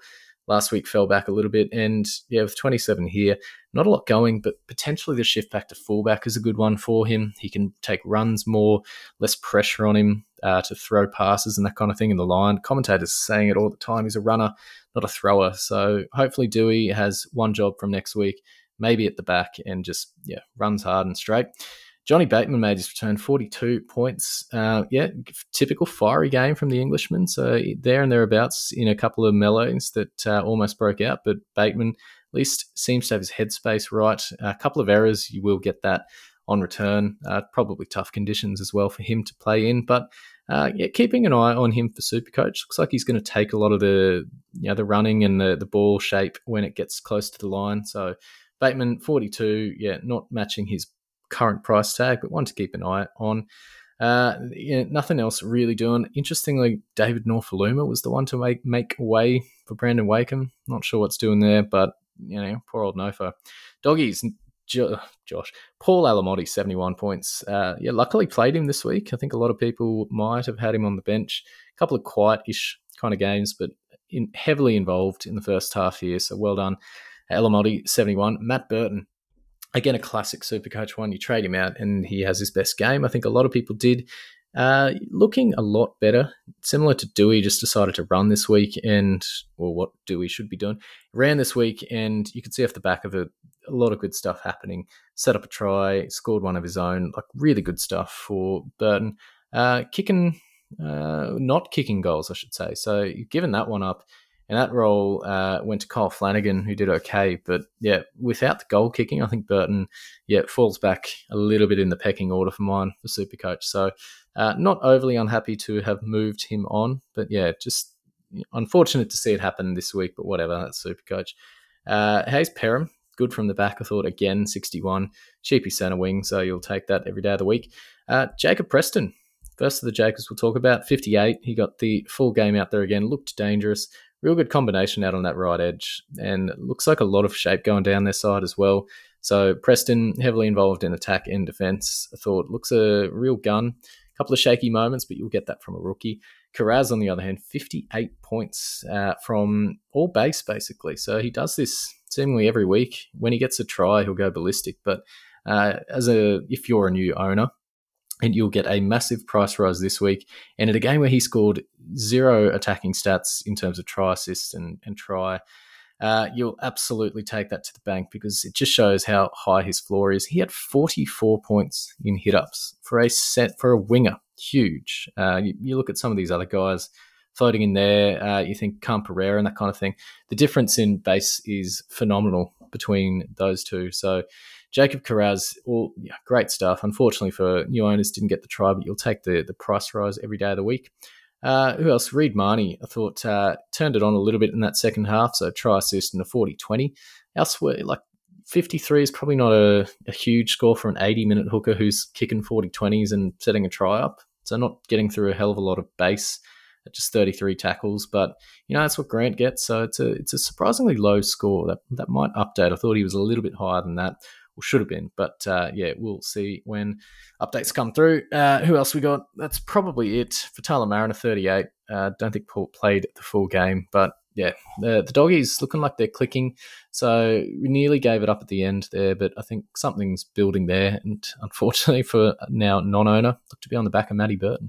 last week fell back a little bit. And yeah, with twenty-seven here, not a lot going, but potentially the shift back to fullback is a good one for him. He can take runs more, less pressure on him uh, to throw passes and that kind of thing in the line. Commentators saying it all the time. He's a runner, not a thrower. So hopefully Dewey has one job from next week, maybe at the back, and just yeah runs hard and straight. Johnny Bateman made his return, forty-two points. Uh, yeah, typical fiery game from the Englishman. So there and thereabouts in a couple of mellows that uh, almost broke out. But Bateman at least seems to have his headspace right. A couple of errors, you will get that on return. Uh, probably tough conditions as well for him to play in. But uh, yeah, keeping an eye on him for Supercoach. Looks like he's going to take a lot of the you know, the running and the, the ball shape when it gets close to the line. So Bateman, forty-two, yeah, not matching his current price tag, but one to keep an eye on. Uh, yeah, nothing else really doing. Interestingly, David Norfoluma was the one to make make way for Brandon Wakeham. Not sure what's doing there, but you know, poor old Nofo. Doggies, jo- Josh, Paul Alamotti, seventy-one points. Uh, yeah, luckily played him this week. I think a lot of people might have had him on the bench. A couple of quiet-ish kind of games, but in, heavily involved in the first half here. So well done, Alamotti, seventy-one. Matt Burton. Again, a classic Supercoach one. You trade him out and he has his best game. I think a lot of people did. Uh, looking a lot better. Similar to Dewey, just decided to run this week and, or what Dewey should be doing. Ran this week and you could see off the back of it, a lot of good stuff happening. Set up a try, scored one of his own. Like really good stuff for Burton. Uh, kicking, uh, not kicking goals, I should say. So you've given that one up. And that role uh, went to Kyle Flanagan, who did okay. But, yeah, without the goal kicking, I think Burton, yeah, falls back a little bit in the pecking order for mine for Supercoach. So uh, not overly unhappy to have moved him on. But, yeah, just unfortunate to see it happen this week. But whatever, that's Supercoach. Uh, Hayes Perham, good from the back, I thought, again, sixty-one. Cheapy centre wing, so you'll take that every day of the week. Uh, Jacob Preston, first of the Jacobs we'll talk about, fifty-eight. He got the full game out there again, looked dangerous. Real good combination out on that right edge, and it looks like a lot of shape going down their side as well. So Preston, heavily involved in attack and defence. I thought looks a real gun. A couple of shaky moments, but you'll get that from a rookie. Kiraz, on the other hand, fifty-eight points uh, from all base, basically. So he does this seemingly every week. When he gets a try, he'll go ballistic. But uh, as a if you're a new owner, and you'll get a massive price rise this week. And in a game where he scored zero attacking stats in terms of try assist and, and try, uh, you'll absolutely take that to the bank because it just shows how high his floor is. He had forty-four points in hit-ups for a set for a winger. Huge. Uh, you, you look at some of these other guys floating in there, uh, you think Cam Pereira and that kind of thing. The difference in base is phenomenal between those two. So Jacob Kiraz, all yeah, great stuff. Unfortunately for new owners, didn't get the try, but you'll take the, the price rise every day of the week. Uh, who else? Reid Marnie, I thought, uh, turned it on a little bit in that second half, so try assist and a forty twenty. Elsewhere, like fifty-three is probably not a, a huge score for an eighty-minute hooker who's kicking forty twenties and setting a try up. So not getting through a hell of a lot of base at just thirty-three tackles, but you know that's what Grant gets. So it's a it's a surprisingly low score. That that might update. I thought he was a little bit higher than that. Or should have been, but uh, yeah, we'll see when updates come through. Uh, who else we got? That's probably it. For Tyler Mariner, thirty-eight. Uh, don't think Paul played the full game, but yeah, the, the doggies looking like they're clicking. So we nearly gave it up at the end there, but I think something's building there. And unfortunately for now non-owner, look to be on the back of Matty Burton.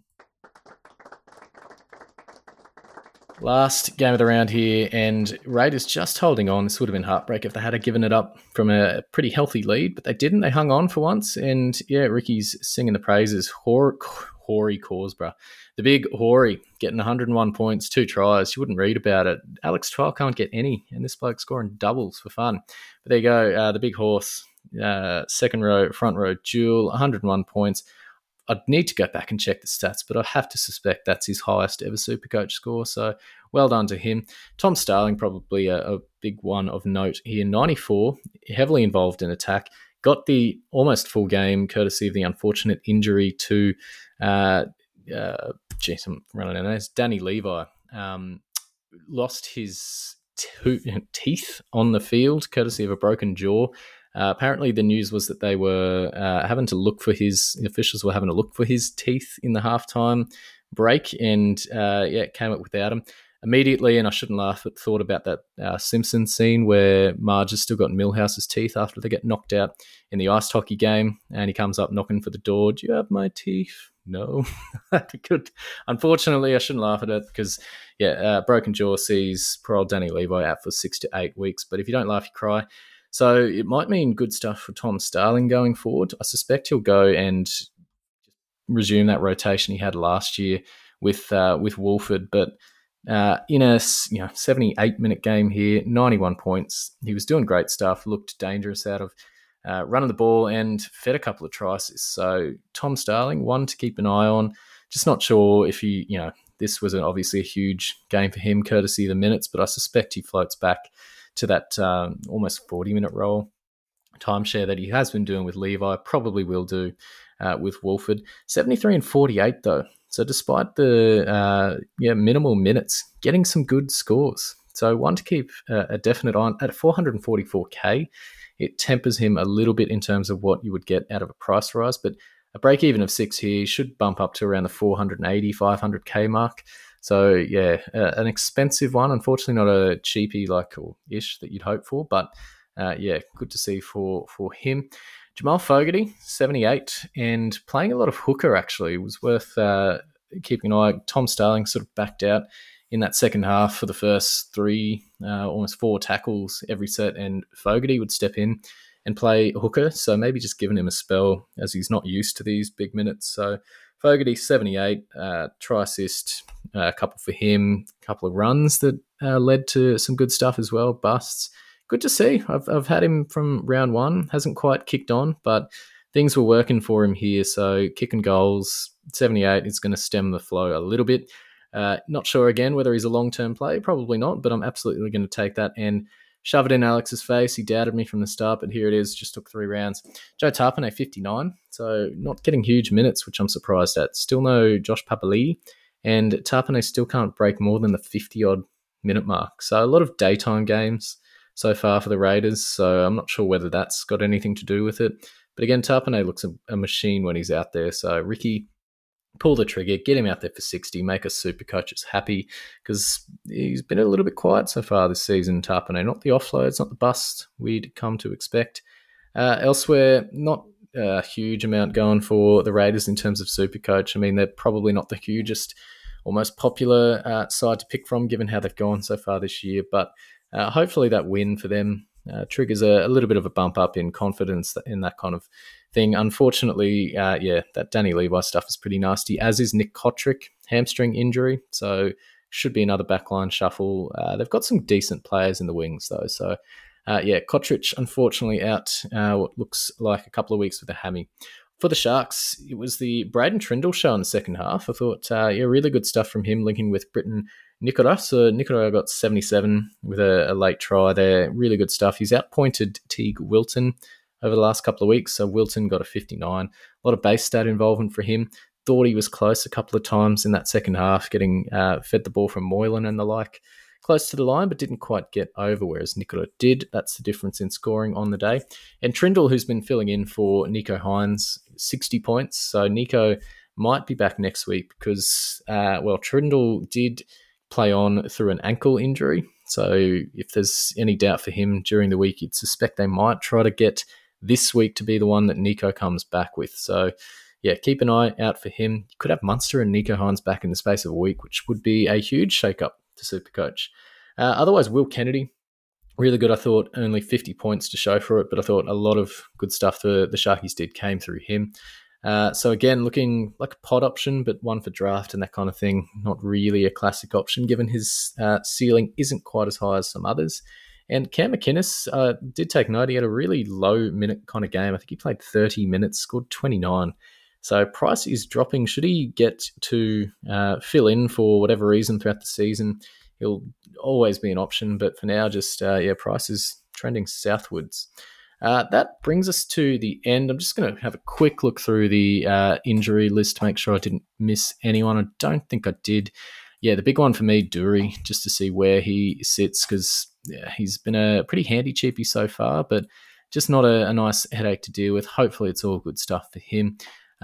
Last game of the round here, and Raiders just holding on. This would have been heartbreak if they had given it up from a pretty healthy lead, but they didn't. They hung on for once, and yeah, Ricky's singing the praises. Hor- Horry Corsborough, the big Horry, getting one hundred one points, two tries. You wouldn't read about it. Alex Trial can't get any, and this bloke scoring doubles for fun. But there you go, uh, the big horse, uh, second row, front row duel, one hundred one points. I'd need to go back and check the stats, but I have to suspect that's his highest ever Supercoach score. So well done to him. Tom Starling, probably a, a big one of note here. ninety-four, heavily involved in attack. Got the almost full game courtesy of the unfortunate injury to, uh, uh, geez, I'm running out of names, Danny Levi. Um, lost his to- teeth on the field courtesy of a broken jaw. Uh, apparently, the news was that they were uh, having to look for his, the officials were having to look for his teeth in the halftime break, and uh, yeah, it came up without him. immediately, and I shouldn't laugh, but thought about that uh, Simpsons scene where Marge has still got Milhouse's teeth after they get knocked out in the ice hockey game, and he comes up knocking for the door. Do you have my teeth? No. Good. Unfortunately, I shouldn't laugh at it because, yeah, uh, broken jaw sees poor old Danny Levi out for six to eight weeks. But if you don't laugh, you cry. So it might mean good stuff for Tom Starling going forward. I suspect he'll go and resume that rotation he had last year with uh, with Wolford, but uh, in a you know seventy-eight minute game here, ninety-one points. He was doing great stuff, looked dangerous out of uh, running the ball, and fed a couple of tries. So Tom Starling, one to keep an eye on. Just not sure if he, you know, this was an, obviously a huge game for him, courtesy of the minutes, but I suspect he floats back to that um, almost forty minute role timeshare that he has been doing with Levi, probably will do uh, with Wolford. seventy-three and forty-eight though. So despite the uh, yeah minimal minutes, getting some good scores. So one to keep uh, a definite on at four hundred forty-four K. It tempers him a little bit in terms of what you would get out of a price rise, but a break even of six here should bump up to around the four eighty, five hundred K mark. So yeah, uh, an expensive one. Unfortunately, not a cheapie like or ish that you'd hope for, but uh, yeah, good to see for for him. Jamal Fogarty, seventy-eight, and playing a lot of hooker, actually. It was worth uh, keeping an eye. Tom Starling sort of backed out in that second half for the first three, uh, almost four tackles every set, and Fogarty would step in and play hooker, so maybe just giving him a spell as he's not used to these big minutes. So Fogarty, seventy-eight, uh, try assist, uh, a couple for him, a couple of runs that uh, led to some good stuff as well, busts. Good to see. I've I've had him from round one. Hasn't quite kicked on, but things were working for him here. So kicking goals, seventy-eight is going to stem the flow a little bit. Uh, not sure again whether he's a long-term play. Probably not, but I'm absolutely going to take that and shove it in Alex's face. He doubted me from the start, but here it is. Just took three rounds. Joe Tapine, fifty-nine. So not getting huge minutes, which I'm surprised at. Still no Josh Papali'i, and Tapine still can't break more than the fifty-odd minute mark. So a lot of daytime games so far for the Raiders, so I'm not sure whether that's got anything to do with it. But again, Tapine looks a, a machine when he's out there. So Ricky, pull the trigger, get him out there for sixty, make us super coaches happy, because he's been a little bit quiet so far this season, Tapine. Not the offloads, not the bust we'd come to expect. Uh, elsewhere, not a huge amount going for the Raiders in terms of super coach. I mean, they're probably not the hugest or most popular uh, side to pick from, given how they've gone so far this year, but Uh, hopefully that win for them uh, triggers a, a little bit of a bump up in confidence in that kind of thing. Unfortunately, uh, yeah, that Danny Levi stuff is pretty nasty, as is Nick Kotrick, hamstring injury. So should be another backline shuffle. Uh, they've got some decent players in the wings, though. So, uh, yeah, Kotrick, unfortunately, out uh, what looks like a couple of weeks with a hammy. For the Sharks, it was the Braden Trindle show in the second half. I thought, uh, yeah, really good stuff from him, linking with Britton Nikora. So Nikora got seventy-seven with a, a late try there. Really good stuff. He's outpointed Teague Wilton over the last couple of weeks. So Wilton got a fifty-nine. A lot of base stat involvement for him. Thought he was close a couple of times in that second half, getting uh, fed the ball from Moylan and the like. Close to the line, but didn't quite get over, whereas Nikora did. That's the difference in scoring on the day. And Trindle, who's been filling in for Nico Hines, sixty points. So Nico might be back next week because, uh, well, Trindle did play on through an ankle injury. So if there's any doubt for him during the week, you'd suspect they might try to get this week to be the one that Nico comes back with. So, yeah, keep an eye out for him. You could have Munster and Nico Hines back in the space of a week, which would be a huge shake-up to Supercoach. Uh, otherwise, Will Kennedy, really good. I thought only fifty points to show for it, but I thought a lot of good stuff the, the Sharkies did came through him. Uh, so again, looking like a pod option, but one for draft and that kind of thing. Not really a classic option, given his uh, ceiling isn't quite as high as some others. And Cam McInnes uh, did take note. He had a really low minute kind of game. I think he played thirty minutes, scored twenty-nine. So price is dropping. Should he get to uh, fill in for whatever reason throughout the season, he'll always be an option. But for now, just, uh, yeah, price is trending southwards. Uh, that brings us to the end. I'm just going to have a quick look through the uh, injury list to make sure I didn't miss anyone. I don't think I did. Yeah, the big one for me, Dury, just to see where he sits, because yeah, he's been a pretty handy cheapie so far, but just not a, a nice headache to deal with. Hopefully it's all good stuff for him.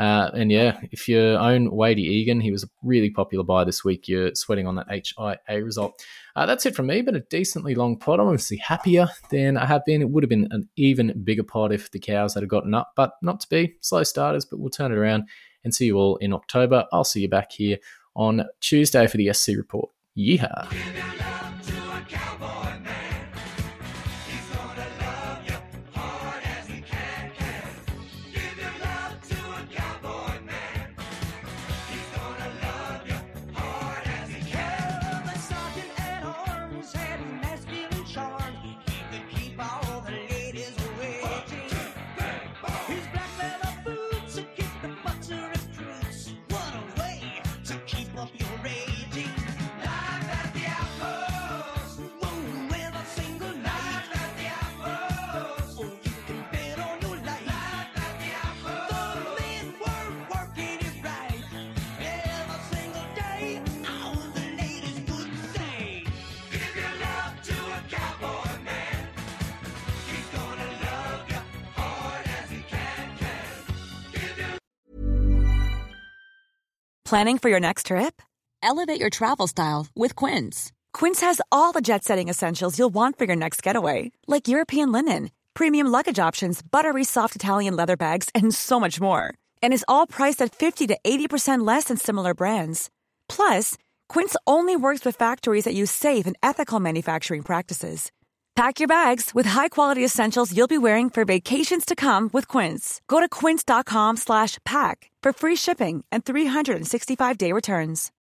Uh, and yeah, if you own Wadey Egan, he was a really popular buy this week. You're sweating on that H I A result. Uh, that's it from me, but a decently long pod. I'm obviously happier than I have been. It would have been an even bigger pod if the cows had gotten up, but not to be. Slow starters, but we'll turn it around and see you all in October. I'll see you back here on Tuesday for the S C Report. Yeehaw. Planning for your next trip? Elevate your travel style with Quince. Quince has all the jet-setting essentials you'll want for your next getaway, like European linen, premium luggage options, buttery soft Italian leather bags, and so much more. And is all priced at fifty to eighty percent less than similar brands. Plus, Quince only works with factories that use safe and ethical manufacturing practices. Pack your bags with high-quality essentials you'll be wearing for vacations to come with Quince. Go to quince.com slash pack for free shipping and three sixty-five day returns.